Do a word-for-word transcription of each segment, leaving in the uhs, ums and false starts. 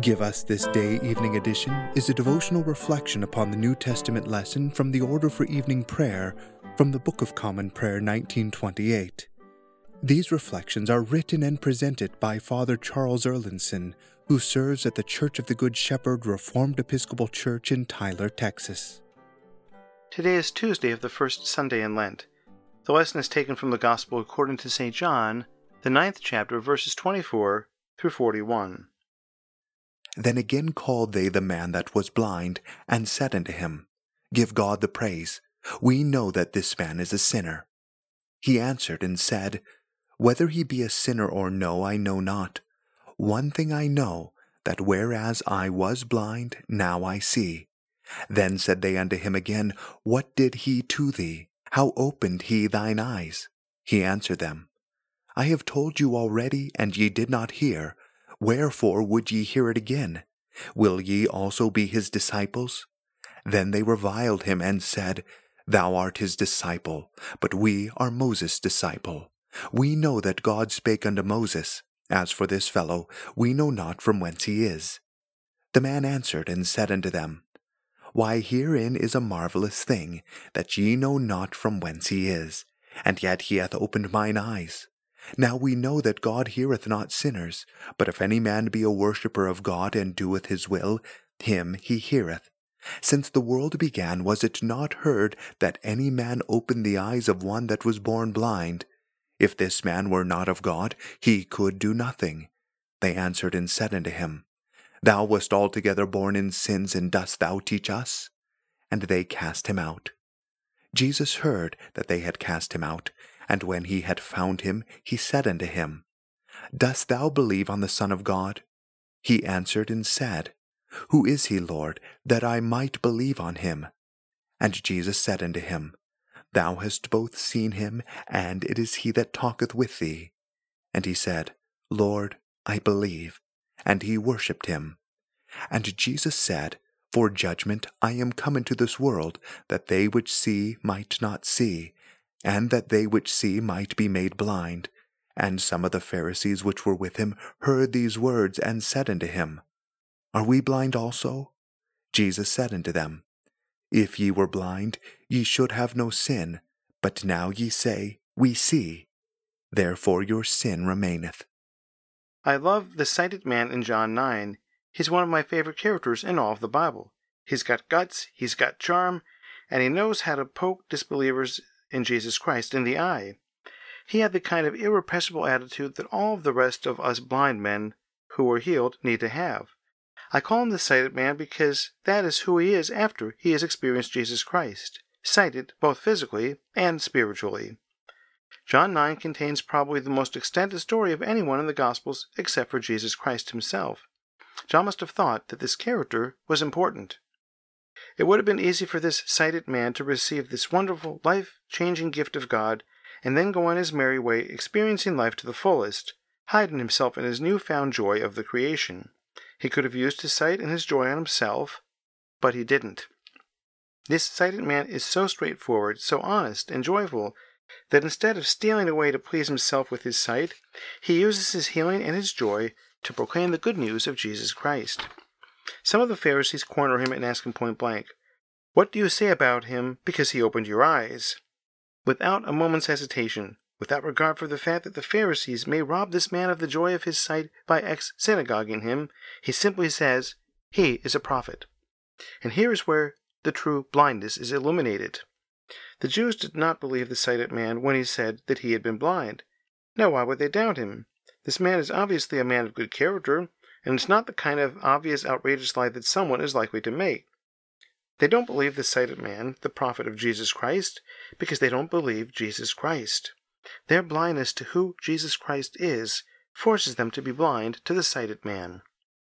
Give Us This Day Evening Edition is a devotional reflection upon the New Testament lesson from the Order for Evening Prayer from the Book of Common Prayer nineteen twenty-eight. These reflections are written and presented by Father Charles Erlinson, who serves at the Church of the Good Shepherd Reformed Episcopal Church in Tyler, Texas. Today is Tuesday of the first Sunday in Lent. The lesson is taken from the Gospel according to Saint John, the ninth chapter, verses twenty-four through forty-one. Then again called they the man that was blind, and said unto him, Give God the praise. We know that this man is a sinner. He answered and said, Whether he be a sinner or no, I know not. One thing I know, that whereas I was blind, now I see. Then said they unto him again, What did he to thee? How opened he thine eyes? He answered them, I have told you already, and ye did not hear. Wherefore would ye hear it again? Will ye also be his disciples? Then they reviled him and said, Thou art his disciple, but we are Moses' disciple. We know that God spake unto Moses. As for this fellow, we know not from whence he is. The man answered and said unto them, Why, herein is a marvelous thing, that ye know not from whence he is, and yet he hath opened mine eyes. Now we know that God heareth not sinners, but if any man be a worshipper of God and doeth his will, him he heareth. Since the world began, was it not heard that any man opened the eyes of one that was born blind? If this man were not of God, he could do nothing. They answered and said unto him, Thou wast altogether born in sins, and dost thou teach us? And they cast him out. Jesus heard that they had cast him out, and when he had found him, he said unto him, Dost thou believe on the Son of God? He answered and said, Who is he, Lord, that I might believe on him? And Jesus said unto him, Thou hast both seen him, and it is he that talketh with thee. And he said, Lord, I believe. And he worshipped him. And Jesus said, For judgment I am come into this world, that they which see might not see, and that they which see might be made blind. And some of the Pharisees which were with him heard these words, and said unto him, Are we blind also? Jesus said unto them, If ye were blind, ye should have no sin, but now ye say, We see. Therefore your sin remaineth. I love the sighted man in John nine. He's one of my favorite characters in all of the Bible. He's got guts, he's got charm, and he knows how to poke disbelievers in Jesus Christ in the eye. He had the kind of irrepressible attitude that all of the rest of us blind men who were healed need to have. I call him the sighted man because that is who he is after he has experienced Jesus Christ, sighted both physically and spiritually. John nine contains probably the most extended story of anyone in the Gospels except for Jesus Christ himself. John must have thought that this character was important. It would have been easy for this sighted man to receive this wonderful, life-changing gift of God and then go on his merry way, experiencing life to the fullest, hiding himself in his newfound joy of the creation. He could have used his sight and his joy on himself, but he didn't. This sighted man is so straightforward, so honest and joyful, that instead of stealing away to please himself with his sight, he uses his healing and his joy to proclaim the good news of Jesus Christ. Some of the Pharisees corner him and ask him point blank, What do you say about him because he opened your eyes? Without a moment's hesitation, without regard for the fact that the Pharisees may rob this man of the joy of his sight by ex-synagoguing him, he simply says, He is a prophet. And here is where the true blindness is illuminated. The Jews did not believe the sighted man when he said that he had been blind. Now why would they doubt him? This man is obviously a man of good character, and it's not the kind of obvious outrageous lie that someone is likely to make. They don't believe the sighted man, the prophet of Jesus Christ, because they don't believe Jesus Christ. Their blindness to who Jesus Christ is forces them to be blind to the sighted man.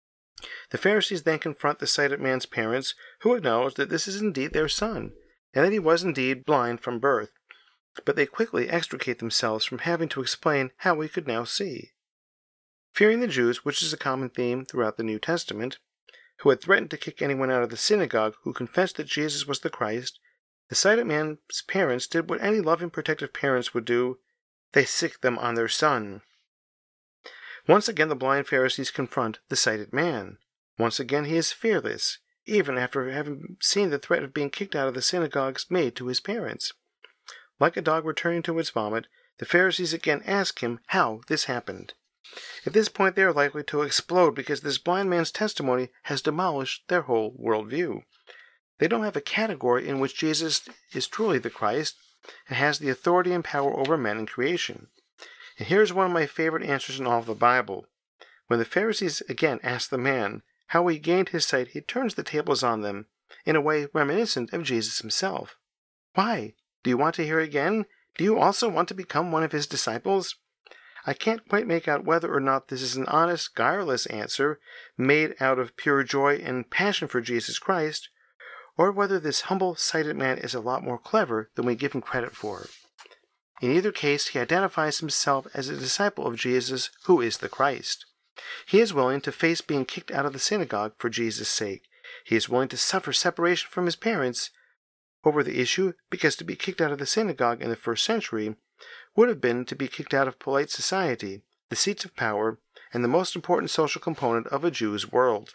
The Pharisees then confront the sighted man's parents, who acknowledge that this is indeed their son, and that he was indeed blind from birth, but they quickly extricate themselves from having to explain how he could now see. Fearing the Jews, which is a common theme throughout the New Testament, who had threatened to kick anyone out of the synagogue who confessed that Jesus was the Christ, the sighted man's parents did what any loving, protective parents would do. They sicked them on their son. Once again the blind Pharisees confront the sighted man. Once again, he is fearless, even after having seen the threat of being kicked out of the synagogues made to his parents. Like a dog returning to its vomit, the Pharisees again ask him how this happened. At this point, they are likely to explode because this blind man's testimony has demolished their whole worldview. They don't have a category in which Jesus is truly the Christ and has the authority and power over men and creation. And here's one of my favorite answers in all of the Bible. When the Pharisees again ask the man how he gained his sight, he turns the tables on them in a way reminiscent of Jesus himself. Why? Do you want to hear again? Do you also want to become one of his disciples? I can't quite make out whether or not this is an honest, guileless answer made out of pure joy and passion for Jesus Christ, or whether this humble, sighted man is a lot more clever than we give him credit for. In either case, he identifies himself as a disciple of Jesus, who is the Christ. He is willing to face being kicked out of the synagogue for Jesus' sake. He is willing to suffer separation from his parents over the issue, because to be kicked out of the synagogue in the first century would have been to be kicked out of polite society, the seats of power, and the most important social component of a Jew's world.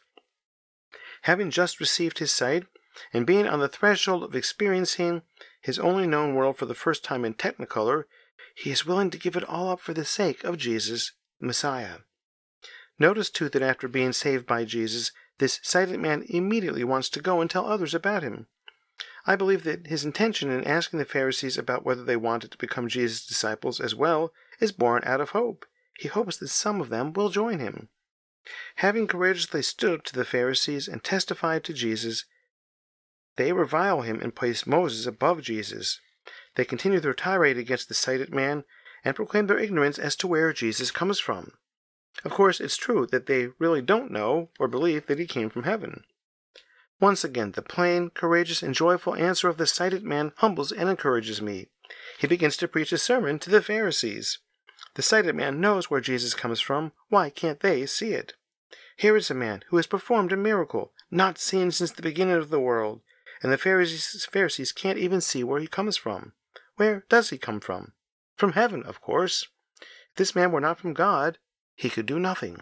Having just received his sight, and being on the threshold of experiencing his only known world for the first time in Technicolor, he is willing to give it all up for the sake of Jesus, Messiah. Notice, too, that after being saved by Jesus, this sighted man immediately wants to go and tell others about him. I believe that his intention in asking the Pharisees about whether they wanted to become Jesus' disciples as well is born out of hope. He hopes that some of them will join him. Having courageously stood up to the Pharisees and testified to Jesus, they revile him and place Moses above Jesus. They continue their tirade against the sighted man and proclaim their ignorance as to where Jesus comes from. Of course, it's true that they really don't know or believe that he came from heaven. Once again, the plain, courageous, and joyful answer of the sighted man humbles and encourages me. He begins to preach a sermon to the Pharisees. The sighted man knows where Jesus comes from. Why can't they see it? Here is a man who has performed a miracle, not seen since the beginning of the world, and the Pharisees, Pharisees can't even see where he comes from. Where does he come from? From heaven, of course. If this man were not from God, he could do nothing.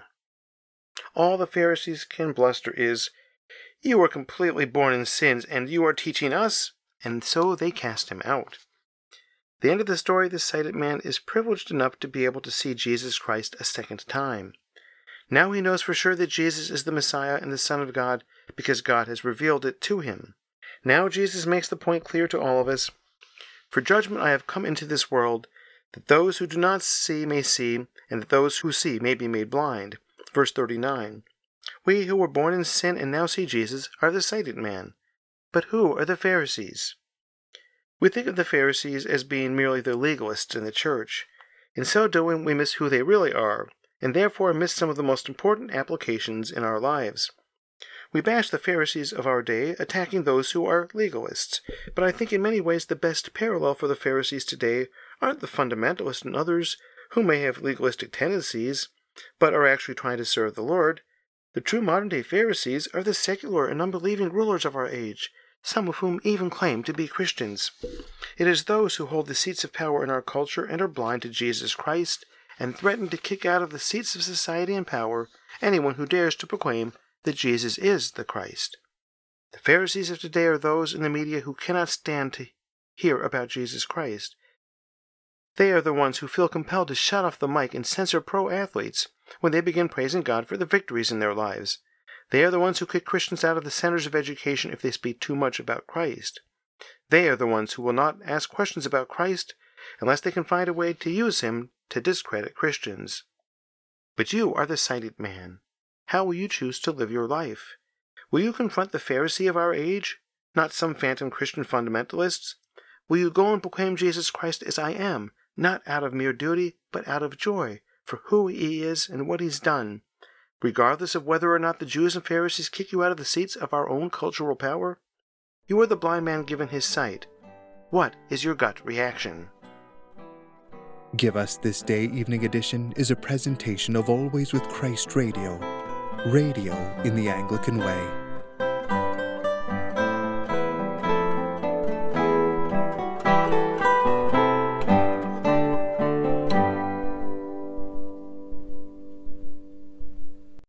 All the Pharisees can bluster is, "You were completely born in sins, and you are teaching us?" And so they cast him out. The end of the story, the sighted man is privileged enough to be able to see Jesus Christ a second time. Now he knows for sure that Jesus is the Messiah and the Son of God because God has revealed it to him. Now Jesus makes the point clear to all of us. For judgment I have come into this world, that those who do not see may see, and that those who see may be made blind. Verse thirty-nine. We who were born in sin and now see Jesus are the sighted man. But who are the Pharisees? We think of the Pharisees as being merely the legalists in the church. In so doing, we miss who they really are, and therefore miss some of the most important applications in our lives. We bash the Pharisees of our day, attacking those who are legalists, but I think in many ways the best parallel for the Pharisees today aren't the fundamentalists and others who may have legalistic tendencies, but are actually trying to serve the Lord. The true modern-day Pharisees are the secular and unbelieving rulers of our age, some of whom even claim to be Christians. It is those who hold the seats of power in our culture and are blind to Jesus Christ, and threaten to kick out of the seats of society and power anyone who dares to proclaim that Jesus is the Christ. The Pharisees of today are those in the media who cannot stand to hear about Jesus Christ. They are the ones who feel compelled to shut off the mic and censor pro-athletes when they begin praising God for the victories in their lives. They are the ones who kick Christians out of the centers of education if they speak too much about Christ. They are the ones who will not ask questions about Christ unless they can find a way to use him to discredit Christians. But you are the sighted man. How will you choose to live your life? Will you confront the Pharisee of our age, not some phantom Christian fundamentalists? Will you go and proclaim Jesus Christ as I am, not out of mere duty, but out of joy for who he is and what he's done, regardless of whether or not the Jews and Pharisees kick you out of the seats of our own cultural power? You are the blind man given his sight. What is your gut reaction? Give Us This Day Evening Edition is a presentation of Always with Christ Radio, radio in the Anglican way.